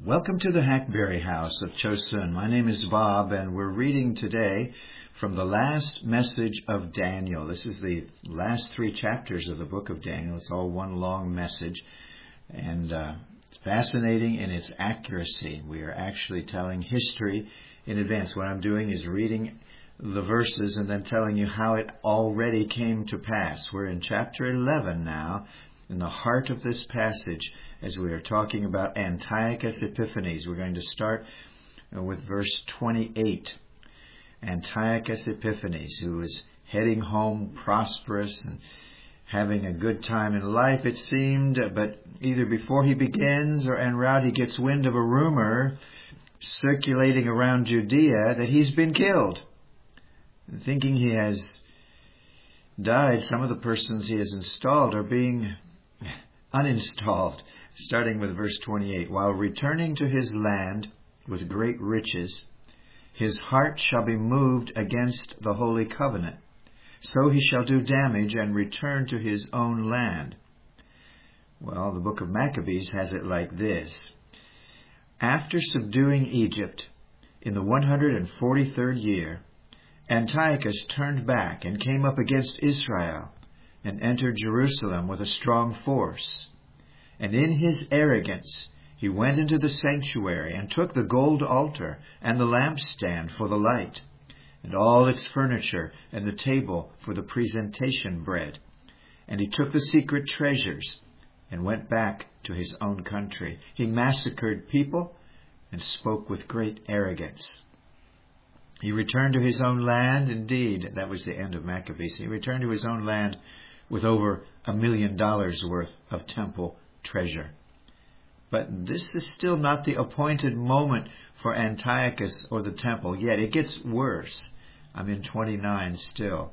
Welcome to the Hackberry House of Chosun. My name is Bob, and we're reading today from the last message of Daniel. This is the last 3 chapters of the book of Daniel. It's all one long message, and it's fascinating in its accuracy. We are actually telling history in advance. What I'm doing is reading the verses and then telling you how it already came to pass. We're in chapter 11 now, in the heart of this passage, as we are talking about Antiochus Epiphanes. We're going to start with verse 28. Antiochus Epiphanes, who is heading home prosperous and having a good time in life, it seemed, but either before he begins or en route he gets wind of a rumor circulating around Judea that he's been killed. Thinking he has died, some of the persons he has installed are being uninstalled. Starting with verse 28, while returning to his land with great riches, his heart shall be moved against the holy covenant. So he shall do damage and return to his own land. Well, the book of Maccabees has it like this. After subduing Egypt in the 143rd year, Antiochus turned back and came up against Israel and entered Jerusalem with a strong force. And in his arrogance he went into the sanctuary and took the gold altar and the lampstand for the light, and all its furniture and the table for the presentation bread. And he took the secret treasures and went back to his own country. He massacred people and spoke with great arrogance. He returned to his own land. Indeed, that was the end of Maccabees. He returned to his own land with over $1 million worth of temple treasure. But this is still not the appointed moment for Antiochus or the temple. Yet it gets worse. I'm in 29 still.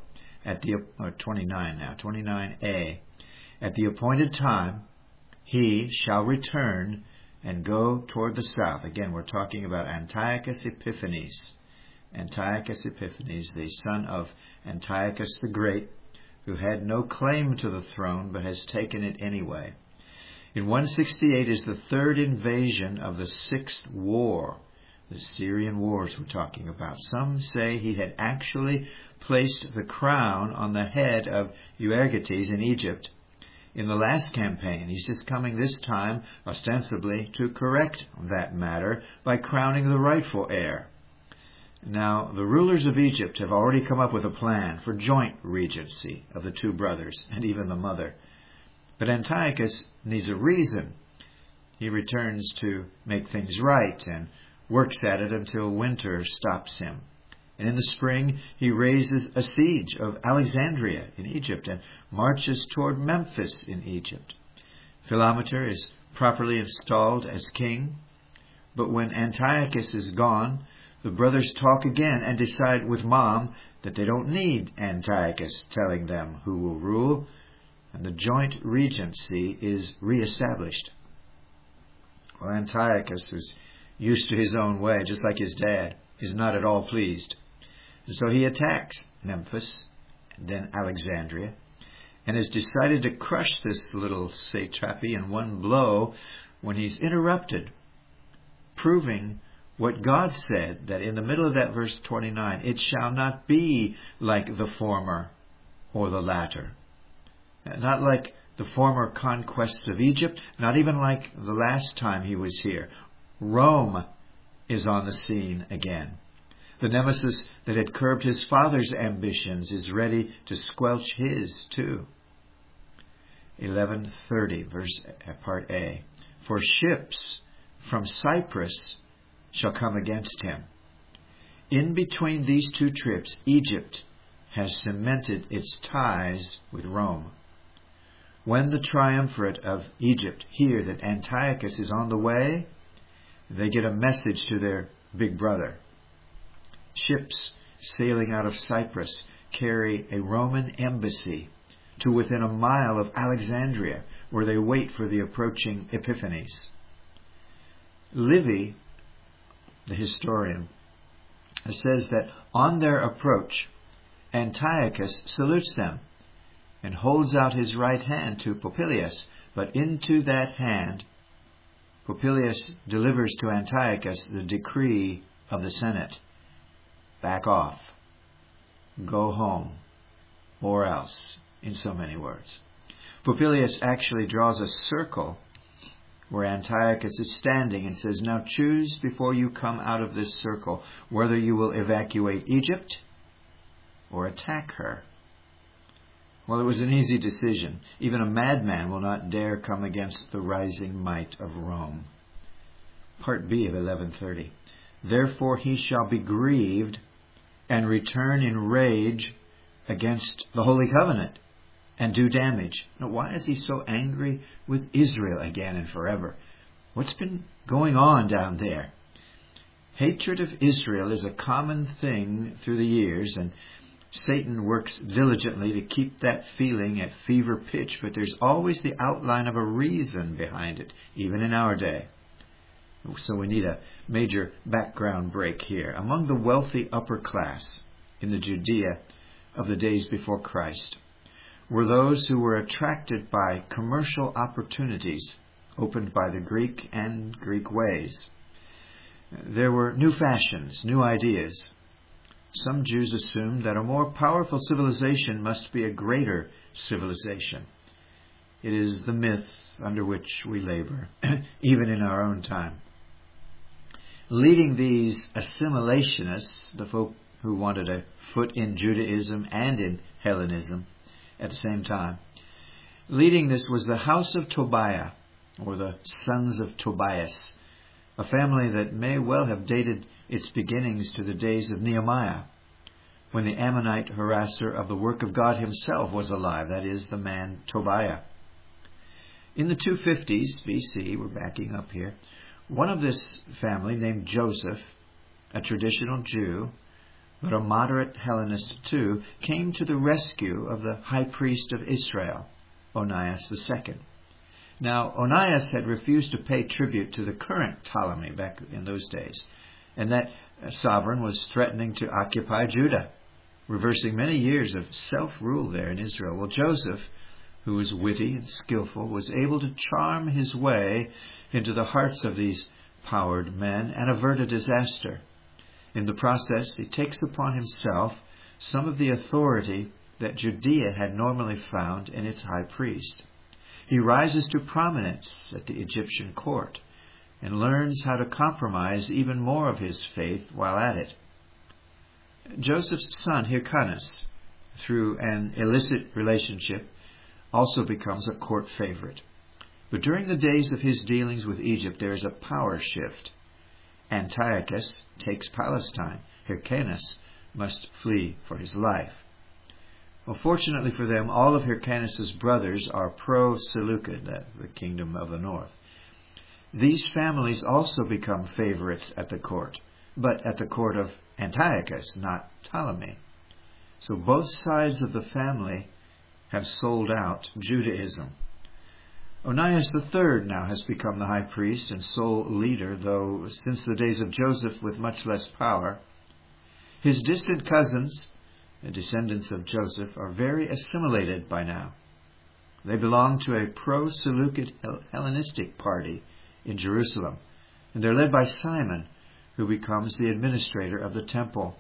29 now, 29a. At the appointed time, he shall return and go toward the south. Again, we're talking about Antiochus Epiphanes. Antiochus Epiphanes, the son of Antiochus the Great, who had no claim to the throne but has taken it anyway. In 168 is the 3rd invasion of the 6th war, the Syrian wars we're talking about. Some say he had actually placed the crown on the head of Euergetes in Egypt in the last campaign. He's just coming this time, ostensibly, to correct that matter by crowning the rightful heir. Now, the rulers of Egypt have already come up with a plan for joint regency of the 2 brothers and even the mother. But Antiochus needs a reason. He returns to make things right and works at it until winter stops him. And in the spring, he raises a siege of Alexandria in Egypt and marches toward Memphis in Egypt. Philometor is properly installed as king. But when Antiochus is gone, the brothers talk again and decide with Mom that they don't need Antiochus telling them who will rule, and the joint regency is reestablished. Well, Antiochus, who's used to his own way, just like his dad, is not at all pleased. And so he attacks Memphis, and then Alexandria, and has decided to crush this little satrapy in one blow when he's interrupted, proving what God said, that in the middle of that verse 29, it shall not be like the former or the latter. Not like the former conquests of Egypt, not even like the last time he was here. Rome is on the scene again. The nemesis that had curbed his father's ambitions is ready to squelch his too. 11:30, part A. For ships from Cyprus shall come against him. In between these 2 trips, Egypt has cemented its ties with Rome. When the triumvirate of Egypt hear that Antiochus is on the way, they get a message to their big brother. Ships sailing out of Cyprus carry a Roman embassy to within a mile of Alexandria, where they wait for the approaching Epiphanes. Livy, the historian, says that on their approach, Antiochus salutes them and holds out his right hand to Popilius, but into that hand Popilius delivers to Antiochus the decree of the Senate. Back off. Go home. Or else, in so many words. Popilius actually draws a circle where Antiochus is standing and says, now choose before you come out of this circle whether you will evacuate Egypt or attack her. Well, it was an easy decision. Even a madman will not dare come against the rising might of Rome. Part B of 1130. Therefore he shall be grieved and return in rage against the Holy Covenant and do damage. Now, why is he so angry with Israel again and forever? What's been going on down there? Hatred of Israel is a common thing through the years, and Satan works diligently to keep that feeling at fever pitch, but there's always the outline of a reason behind it, even in our day. So we need a major background break here. Among the wealthy upper class in the Judea of the days before Christ were those who were attracted by commercial opportunities opened by the Greek and Greek ways. There were new fashions, new ideas. Some Jews assumed that a more powerful civilization must be a greater civilization. It is the myth under which we labor, even in our own time. Leading these assimilationists, the folk who wanted a foot in Judaism and in Hellenism at the same time, leading this was the house of Tobiah, or the sons of Tobias, a family that may well have dated its beginnings to the days of Nehemiah, when the Ammonite harasser of the work of God himself was alive, that is, the man Tobiah. In the 250s BC, we're backing up here, one of this family, named Joseph, a traditional Jew, but a moderate Hellenist too, came to the rescue of the high priest of Israel, Onias II. Now, Onias had refused to pay tribute to the current Ptolemy back in those days, and that sovereign was threatening to occupy Judah, reversing many years of self-rule there in Israel. Well, Joseph, who was witty and skillful, was able to charm his way into the hearts of these powered men and avert a disaster. In the process, he takes upon himself some of the authority that Judea had normally found in its high priest. He rises to prominence at the Egyptian court and learns how to compromise even more of his faith while at it. Joseph's son, Hyrcanus, through an illicit relationship, also becomes a court favorite. But during the days of his dealings with Egypt, there is a power shift. Antiochus takes Palestine. Hyrcanus must flee for his life. Well, fortunately for them, all of Hyrcanus' brothers are pro-Seleucid, the kingdom of the north. These families also become favorites at the court, but at the court of Antiochus, not Ptolemy. So both sides of the family have sold out Judaism. Onias III now has become the high priest and sole leader, though since the days of Joseph with much less power. His distant cousins, the descendants of Joseph, are very assimilated by now. They belong to a pro-Seleucid Hellenistic party in Jerusalem, and they're led by Simon, who becomes the administrator of the temple,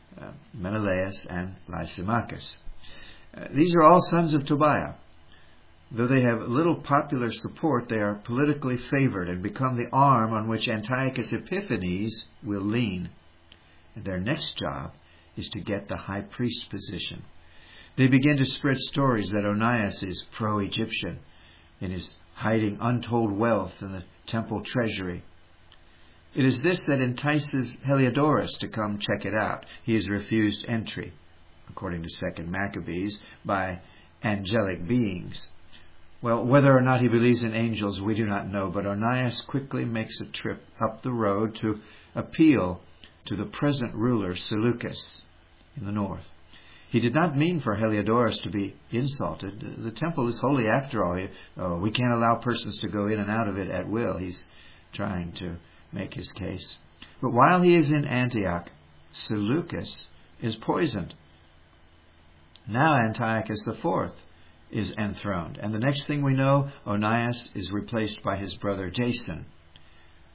Menelaus and Lysimachus. These are all sons of Tobiah. Though they have little popular support, they are politically favored and become the arm on which Antiochus Epiphanes will lean. And their next job is to get the high priest position. They begin to spread stories that Onias is pro-Egyptian and is hiding untold wealth in the temple treasury. It is this that entices Heliodorus to come check it out. He is refused entry, according to 2 Maccabees, by angelic beings. Well, whether or not he believes in angels, we do not know, but Onias quickly makes a trip up the road to appeal to the present ruler, Seleucus, in the north. He did not mean for Heliodorus to be insulted. The temple is holy after all. We can't allow persons to go in and out of it at will. He's trying to make his case. But while he is in Antioch, Seleucus is poisoned. Now Antiochus IV is enthroned. And the next thing we know, Onias is replaced by his brother Jason,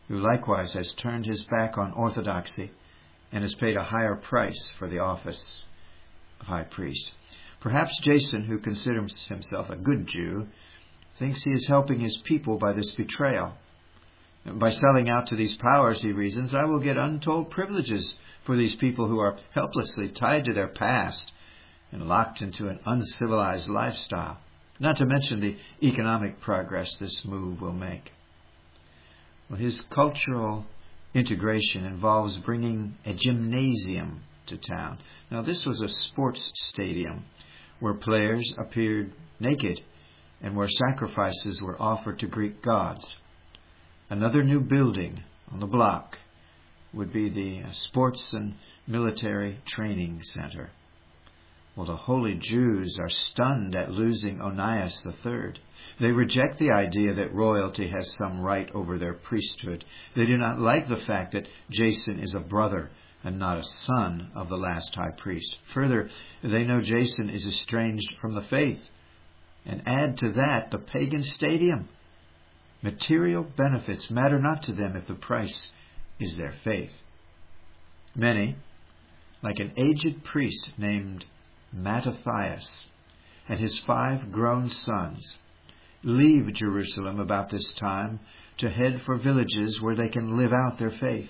who likewise has turned his back on orthodoxy and has paid a higher price for the office of high priest. Perhaps Jason, who considers himself a good Jew, thinks he is helping his people by this betrayal. By selling out to these powers, he reasons, I will get untold privileges for these people who are helplessly tied to their past and locked into an uncivilized lifestyle, not to mention the economic progress this move will make. Well, his cultural integration involves bringing a gymnasium to town. Now, this was a sports stadium where players appeared naked and where sacrifices were offered to Greek gods. Another new building on the block would be the Sports and Military Training Center. Well, the holy Jews are stunned at losing Onias III. They reject the idea that royalty has some right over their priesthood. They do not like the fact that Jason is a brother and not a son of the last high priest. Further, they know Jason is estranged from the faith. And add to that the pagan stadium. Material benefits matter not to them if the price is their faith. Many, like an aged priest named Mattathias and his 5 grown sons, leave Jerusalem about this time to head for villages where they can live out their faith.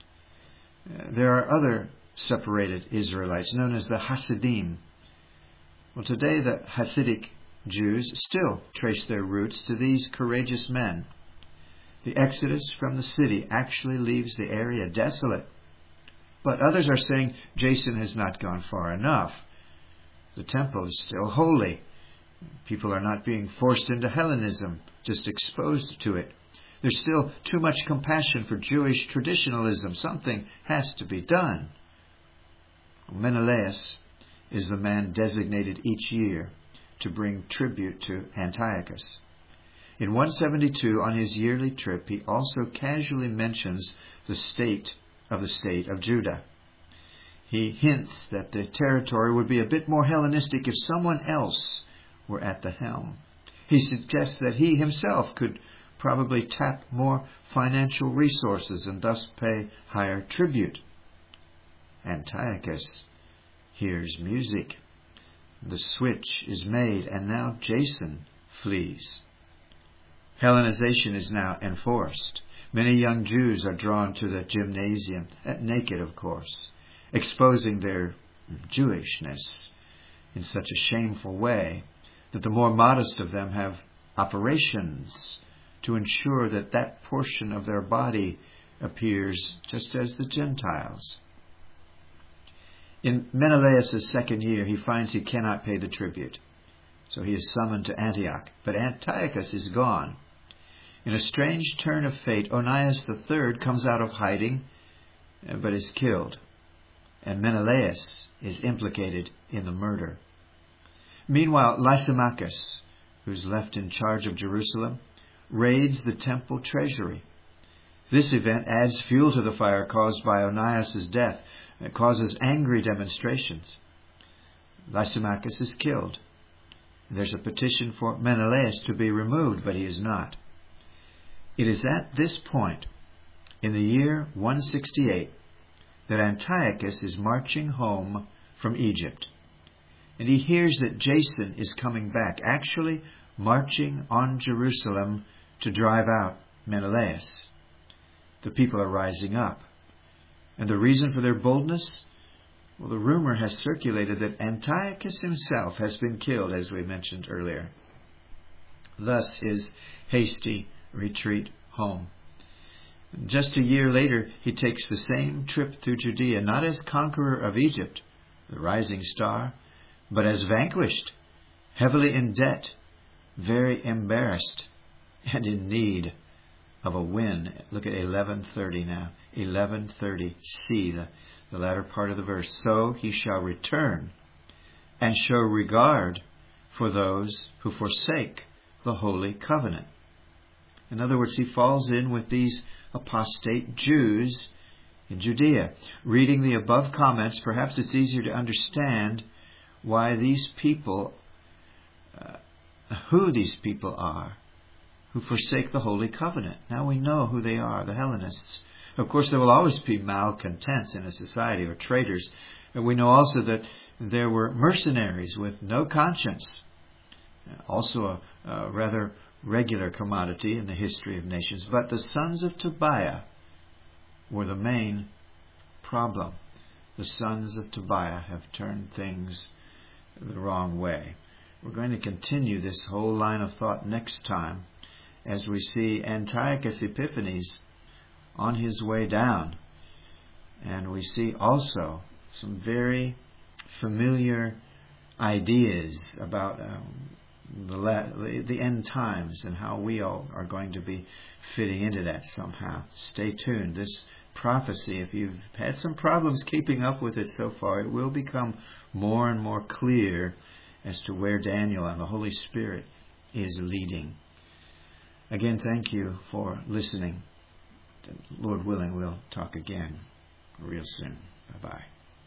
There are other separated Israelites known as the Hasidim. Well, today the Hasidic Jews still trace their roots to these courageous men. The exodus from the city actually leaves the area desolate. But others are saying Jason has not gone far enough. The temple is still holy. People are not being forced into Hellenism, just exposed to it. There's still too much compassion for Jewish traditionalism. Something has to be done. Menelaus is the man designated each year to bring tribute to Antiochus. In 172, on his yearly trip, he also casually mentions the state of Judah. He hints that the territory would be a bit more Hellenistic if someone else were at the helm. He suggests that he himself could probably tap more financial resources and thus pay higher tribute. Antiochus hears music. The switch is made, and now Jason flees. Hellenization is now enforced. Many young Jews are drawn to the gymnasium, naked of course, exposing their Jewishness in such a shameful way that the more modest of them have operations to ensure that that portion of their body appears just as the Gentiles. In Menelaus' second year, he finds he cannot pay the tribute, so he is summoned to Antioch. But Antiochus is gone. In a strange turn of fate, Onias III comes out of hiding, but is killed, and Menelaus is implicated in the murder. Meanwhile, Lysimachus, who's left in charge of Jerusalem, raids the temple treasury. This event adds fuel to the fire caused by Onias' death. It causes angry demonstrations. Lysimachus is killed. There's a petition for Menelaus to be removed, but he is not. It is at this point, in the year 168, that Antiochus is marching home from Egypt. And he hears that Jason is coming back, actually marching on Jerusalem to drive out Menelaus. The people are rising up. And the reason for their boldness? Well, the rumor has circulated that Antiochus himself has been killed, as we mentioned earlier. Thus his hasty retreat home. Just a year later, he takes the same trip through Judea, not as conqueror of Egypt, the rising star, but as vanquished, heavily in debt, very embarrassed, and in need of a win. Look at 11:30 now. 11:30. See the latter part of the verse. So he shall return and show regard for those who forsake the holy covenant. In other words, he falls in with these apostate Jews in Judea. Reading the above comments, perhaps it's easier to understand why these people, who these people are who forsake the Holy Covenant. Now we know who they are, the Hellenists. Of course, there will always be malcontents in a society, or traitors. And we know also that there were mercenaries with no conscience. Also a rather regular commodity in the history of nations. But the sons of Tobiah were the main problem. The sons of Tobiah have turned things the wrong way. We're going to continue this whole line of thought next time as we see Antiochus Epiphanes on his way down. And we see also some very familiar ideas about the end times and how we all are going to be fitting into that somehow. Stay tuned. This prophecy, if you've had some problems keeping up with it so far, it will become more and more clear as to where Daniel and the Holy Spirit is leading. Again, thank you for listening. Lord willing, we'll talk again real soon. Bye-bye.